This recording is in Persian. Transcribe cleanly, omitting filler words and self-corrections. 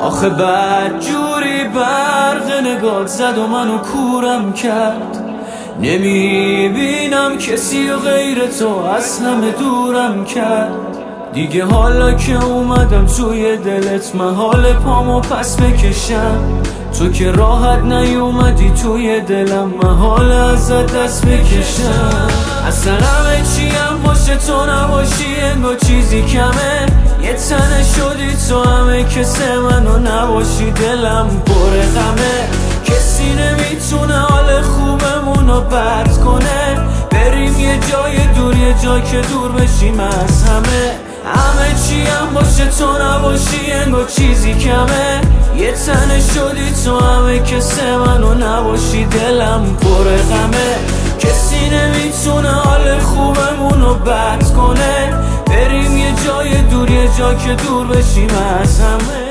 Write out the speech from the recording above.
آخه بد جوری برق نگات زد و منو کورم کرد. نمیبینم کسی و غیر تو از همه دورم کرد. دیگه حالا که اومدم توی دلت محال پامو پس بکشم. تو که راحت نیومدی توی دلم محال ازت دست بکشم. اصلا همه چیم باشه تو نباشی انگار چیزی کمه. یه تنه شدی تو همه کسه منو نباشی دلم پر غمه. کسی نمیتونه حال خوبمونو بد کنه. بریم یه جای دور، یه جا که دور بشیم از همه چیم باشه تو نباشی انگار چیزی کمه. یه تنه شدی تو همه کسه منو نباشی دلم پر غمه. کسی نمیتونه حال خوبمونو بد کنه. بریم یه جای دور، یه جا که دور بشیم از همه.